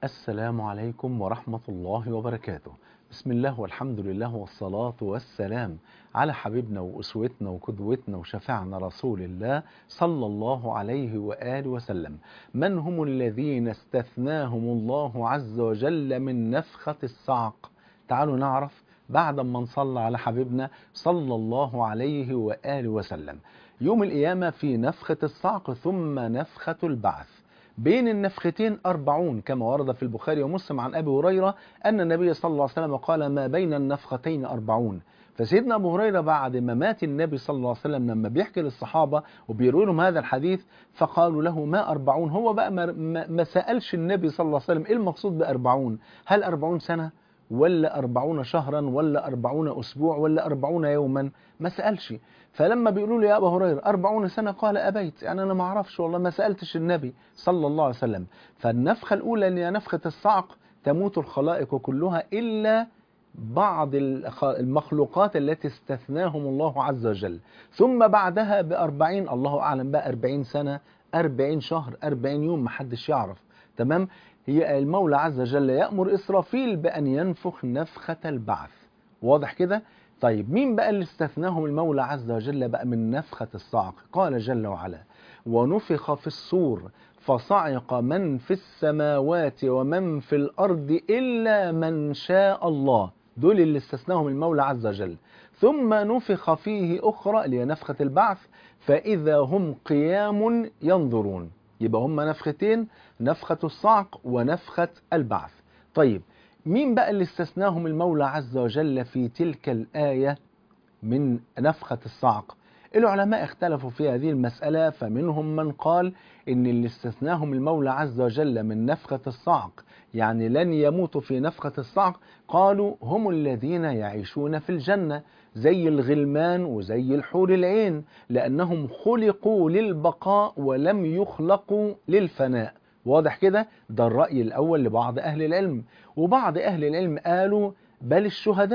السلام عليكم ورحمة الله وبركاته. بسم الله والحمد لله والصلاة والسلام على حبيبنا وأسوتنا وقدوتنا وشفيعنا رسول الله صلى الله عليه وآله وسلم. من هم الذين استثناهم الله عز وجل من نفخة الصعق؟ تعالوا نعرف بعد ما نصلى على حبيبنا صلى الله عليه وآله وسلم. يوم القيامة في نفخة الصعق ثم نفخة البعث. بين النفختين 40 كما ورد في البخاري ومسلم عن أبي هريرة أن النبي صلى الله عليه وسلم قال: ما بين النفختين 40. فسيدنا أبو هريرة بعد ما مات النبي صلى الله عليه وسلم لما بيحكي للصحابة وبيروي لهم هذا الحديث فقالوا له: ما 40؟ هو بقى ما سألش النبي صلى الله عليه وسلم إيه المقصود ب40؟ هل 40 سنة ولا 40 شهرا ولا 40 أسبوع ولا 40 يوما؟ ما سألش. فلما بيقولوا له: يا أبا هريرة 40 سنة، قال: أبيت، يعني أنا ما أعرفش والله، ما سألتش النبي صلى الله عليه وسلم. فالنفخة الأولى اللي هي نفخة الصعق تموت الخلائق كلها إلا بعض المخلوقات التي استثناهم الله عز وجل. ثم بعدها ب40، الله أعلم بقى 40 سنة 40 شهر 40 يوم، محدش يعرف. تمام. هي المولى عز وجل يأمر إسرافيل بأن ينفخ نفخة البعث. واضح كده؟ طيب مين بقى اللي استثناهم المولى عز وجل بقى من نفخة الصعق؟ قال جل وعلا: ونفخ في الصور فصعق من في السماوات ومن في الأرض إلا من شاء الله. دول اللي استثناهم المولى عز وجل. ثم نفخ فيه أخرى اللي هي نفخة البعث فإذا هم قيام ينظرون. يبقى هم نفختين: نفخة الصعق ونفخة البعث. طيب مين بقى اللي استثناهم المولى عز وجل في تلك الآية من نفخة الصعق؟ العلماء اختلفوا في هذه المسألة، فمنهم من قال إن اللي استثناهم المولى عز وجل من نفخة الصعق يعني لن يموتوا في نفخة الصعق، قالوا هم الذين يعيشون في الجنة زي الغلمان وزي الحور العين، لأنهم خلقوا للبقاء ولم يخلقوا للفناء. واضح كده؟ ده الرأي الأول لبعض أهل العلم. وبعض أهل العلم قالوا بل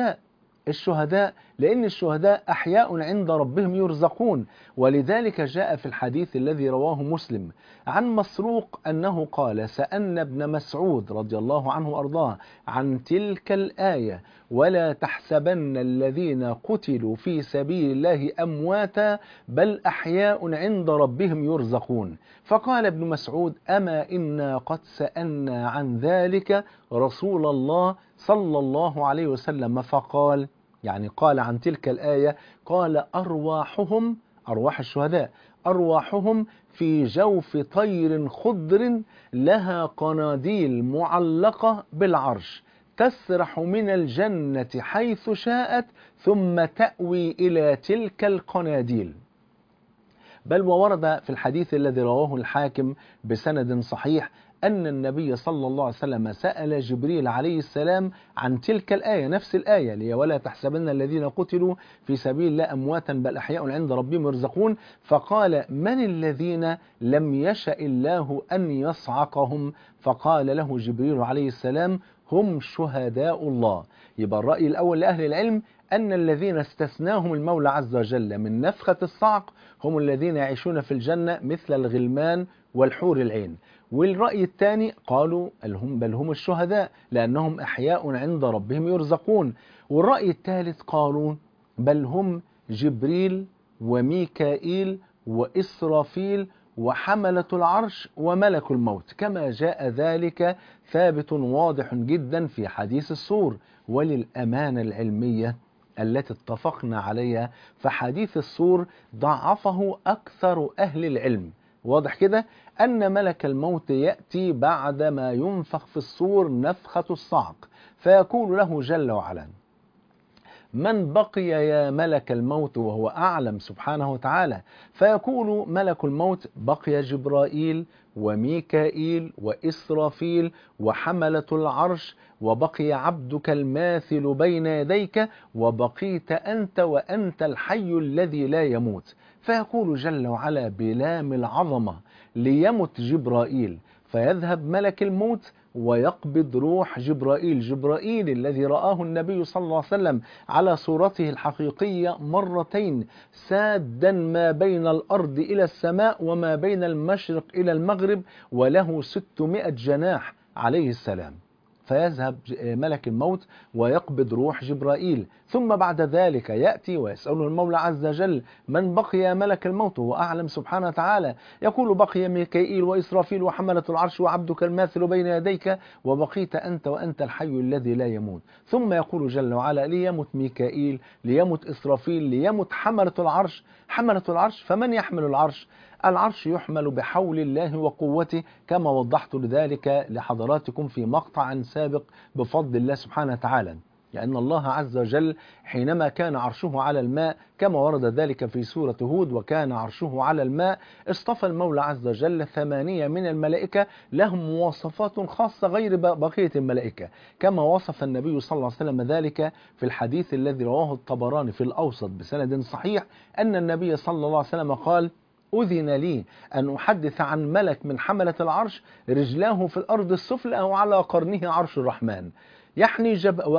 الشهداء لأن الشهداء أحياء عند ربهم يرزقون. ولذلك جاء في الحديث الذي رواه مسلم عن مسروق أنه قال: سألنا ابن مسعود رضي الله عنه وأرضاه عن تلك الآية: ولا تحسبن الذين قتلوا في سبيل الله أمواتا بل أحياء عند ربهم يرزقون. فقال ابن مسعود: أما إنا قد سألنا عن ذلك رسول الله صلى الله عليه وسلم فقال، يعني قال عن تلك الآية، قال: أرواحهم، أرواح الشهداء، أرواحهم في جوف طير خضر لها قناديل معلقة بالعرش تسرح من الجنة حيث شاءت ثم تأوي إلى تلك القناديل. بل وورد في الحديث الذي رواه الحاكم بسند صحيح أن النبي صلى الله عليه وسلم سأل جبريل عليه السلام عن تلك الآية، نفس الآية اللي هي ولا تحسبن الذين قتلوا في سبيل الله أمواتا بل أحياء عند ربهم يرزقون، فقال: من الذين لم يشأ الله أن يصعقهم؟ فقال له جبريل عليه السلام: هم شهداء الله. يبقى الرأي الأول لأهل العلم أن الذين استثناهم المولى عز وجل من نفخة الصعق هم الذين يعيشون في الجنة مثل الغلمان والحور العين. والرأي الثاني قالوا بل هم الشهداء لأنهم أحياء عند ربهم يرزقون. والرأي الثالث قالوا بل هم جبريل وميكائيل وإسرافيل وحملة العرش وملك الموت، كما جاء ذلك ثابت واضح جدا في حديث الصور. وللأمانة العلمية التي اتفقنا عليها فحديث الصور ضعفه أكثر أهل العلم. واضح كده؟ أن ملك الموت يأتي بعدما ينفخ في الصور نفخة الصعق فيقول له جل وعلا: من بقي يا ملك الموت؟ وهو أعلم سبحانه وتعالى. فيقول ملك الموت: بقي جبرائيل وميكائيل وإسرافيل وحملة العرش وبقي عبدك الماثل بين يديك وبقيت أنت وأنت الحي الذي لا يموت. فيقول جل وعلا بلام العظمة: ليمت جبرائيل. فيذهب ملك الموت ويقبض روح جبرائيل الذي رآه النبي صلى الله عليه وسلم على صورته الحقيقية مرتين سادا ما بين الأرض إلى السماء وما بين المشرق إلى المغرب، وله 600 جناح عليه السلام، فيذهب ملك الموت ويقبض روح جبرائيل، ثم بعد ذلك يأتي ويسأله المولى عز وجل: من بقي يا ملك الموت؟ هو أعلم سبحانه وتعالى. يقول: بقي ميكائيل وإسرافيل وحملة العرش وعبدك الماثل بين يديك، وبقيت أنت وأنت الحي الذي لا يموت. ثم يقول جل وعلا: ليمت ميكائيل، ليمت إسرافيل، ليمت حملة العرش. حملة العرش، فمن يحمل العرش؟ العرش يحمل بحول الله وقوته، كما وضحت لذلك لحضراتكم في مقطع سابق بفضل الله سبحانه وتعالى. لأن الله عز وجل حينما كان عرشه على الماء كما ورد ذلك في سورة هود: وكان عرشه على الماء، اصطفى المولى عز وجل 8 من الملائكة لهم مواصفات خاصة غير بقية الملائكة، كما وصف النبي صلى الله عليه وسلم ذلك في الحديث الذي رواه الطبراني في الأوسط بسند صحيح، أن النبي صلى الله عليه وسلم قال: أذن لي أن أحدث عن ملك من حملة العرش رجلاه في الأرض السفلى وعلى قرنه عرش الرحمن، يحني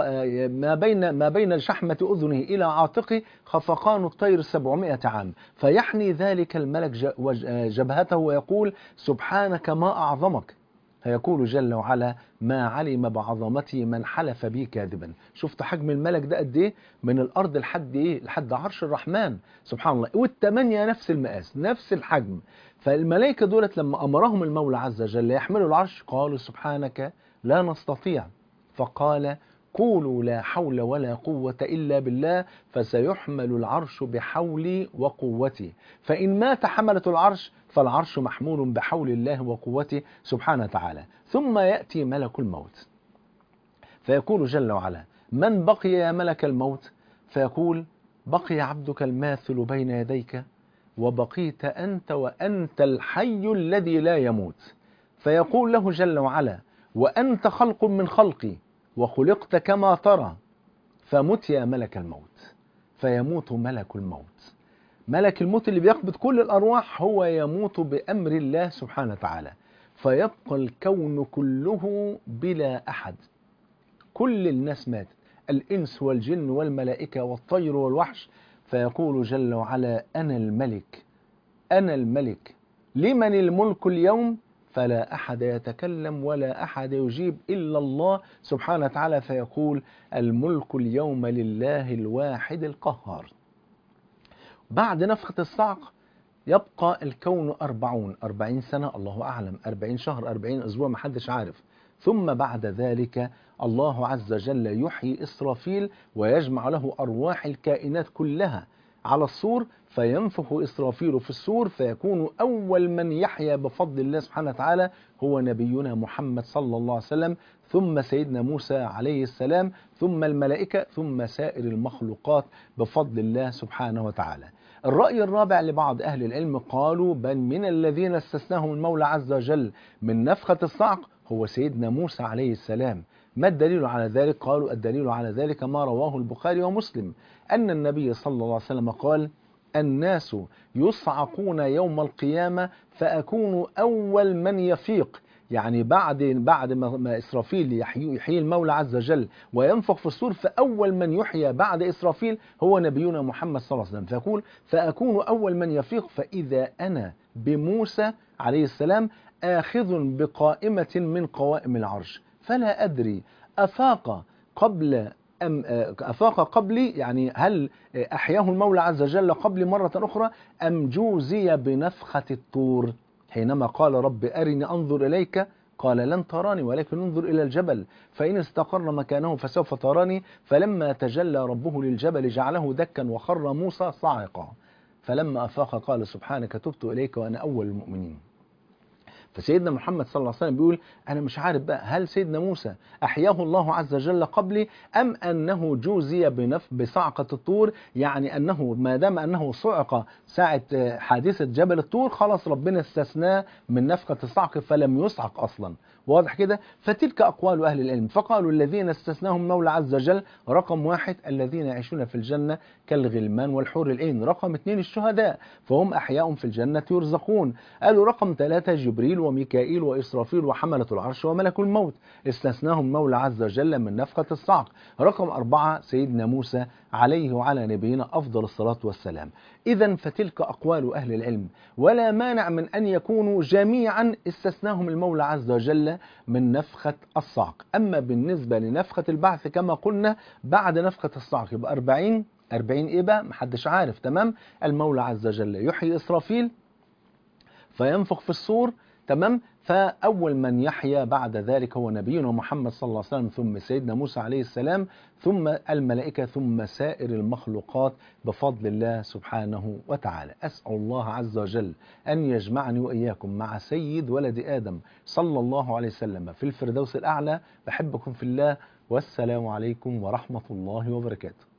ما بين شحمة أذنه إلى عاتقه خفقان الطير 700 عام، فيحني ذلك الملك جبهته ويقول: سبحانك ما أعظمك. فيقول جل وعلا: ما علم بعظمتي من حلف بي كاذبا. شفت حجم الملك ده قد ايه؟ من الارض لحد ايه؟ لحد عرش الرحمن سبحان الله، والثمانية نفس المقاس نفس الحجم. فالملائكة دولت لما امرهم المولى عز وجل يحملوا العرش قالوا: سبحانك لا نستطيع. فقال: قولوا لا حول ولا قوة إلا بالله، فسيحمل العرش بحولي وقوتي. فإن مات حملة العرش فالعرش محمول بحول الله وقوته سبحانه وتعالى. ثم يأتي ملك الموت فيقول جل وعلا: من بقي يا ملك الموت؟ فيقول: بقي عبدك الماثل بين يديك، وبقيت أنت وأنت الحي الذي لا يموت. فيقول له جل وعلا: وأنت خلق من خلقي، وخلقت كما ترى، فمت يا ملك الموت. فيموت ملك الموت. ملك الموت اللي بيقبض كل الأرواح هو يموت بأمر الله سبحانه وتعالى، فيبقى الكون كله بلا أحد. كل الناس ماتت، الإنس والجن والملائكة والطير والوحش. فيقول جل وعلا: أنا الملك، أنا الملك، لمن الملك اليوم؟ فلا أحد يتكلم ولا أحد يجيب إلا الله سبحانه وتعالى. فيقول: الملك اليوم لله الواحد القهار. بعد نفخة الصعق يبقى الكون 40 سنة، الله أعلم، 40 شهر، 40 أسبوع، محدش عارف. ثم بعد ذلك الله عز وجل يحيي إسرافيل ويجمع له أرواح الكائنات كلها على الصور، فينفخ إسرافيل في الصور، فيكون أول من يحيا بفضل الله سبحانه وتعالى هو نبينا محمد صلى الله عليه وسلم، ثم سيدنا موسى عليه السلام، ثم الملائكة، ثم سائر المخلوقات بفضل الله سبحانه وتعالى. الرأي الرابع لبعض أهل العلم قالوا: بل من الذين استثناهم المولى عز وجل من نفخة الصعق هو سيدنا موسى عليه السلام. ما الدليل على ذلك؟ قالوا: الدليل على ذلك ما رواه البخاري ومسلم أن النبي صلى الله عليه وسلم قال: الناس يصعقون يوم القيامة فأكون أول من يفيق. يعني بعد ما إسرافيل يحيي المولى عز وجل وينفخ في الصور، فأول من يحيى بعد إسرافيل هو نبينا محمد صلى الله عليه وسلم. فيقول: فأكون أول من يفيق، فإذا أنا بموسى عليه السلام آخذ بقائمة من قوائم العرش، فلا أدري أفاق قبلي، يعني هل أحياه المولى عز وجل قبل مرة أخرى، أم جوزي بنفخة الطور حينما قال: رب أرني أنظر إليك، قال: لن تراني ولكن انظر إلى الجبل فإن استقر مكانه فسوف تراني. فلما تجلى ربه للجبل جعله دكا وخر موسى صاعقا، فلما أفاق قال: سبحانك تبت إليك وأنا أول المؤمنين. فسيدنا محمد صلى الله عليه وسلم بيقول: أنا مش عارف بقى هل سيدنا موسى أحياه الله عز وجل قبلي، أم أنه جوزي بصعقة الطور، يعني أنه ما دام أنه صعق ساعة حادثة جبل الطور خلاص ربنا استثناه من نفخة الصعق فلم يصعق أصلا. واضح كده؟ فتلك أقوال أهل العلم. فقالوا: الذين استثناهم المولى عز وجل: رقم 1 الذين يعيشون في الجنة كالغلمان والحور العين. رقم 2 الشهداء، فهم أحياء في الجنة يرزقون. قالوا رقم 3 جبريل وميكائيل وإسرافيل وحملة العرش وملك الموت، استثناهم المولى عز وجل من نفخة الصعق. رقم 4 سيدنا موسى عليه وعلى نبينا أفضل الصلاة والسلام. إذا فتلك أقوال أهل العلم، ولا مانع من أن يكونوا جميعا استثناهم المولى عز وجل من نفخة الصعق. أما بالنسبة لنفخة البعث كما قلنا بعد نفخة الصعق يبقى 40 إيه بقى؟ محدش عارف. تمام. المولى عز وجل يحيي إسرافيل فينفخ في الصور. تمام. فأول من يحيا بعد ذلك هو نبينا محمد صلى الله عليه وسلم، ثم سيدنا موسى عليه السلام، ثم الملائكة، ثم سائر المخلوقات بفضل الله سبحانه وتعالى. أسأل الله عز وجل أن يجمعني وإياكم مع سيد ولد آدم صلى الله عليه وسلم في الفردوس الأعلى. بحبكم في الله، والسلام عليكم ورحمة الله وبركاته.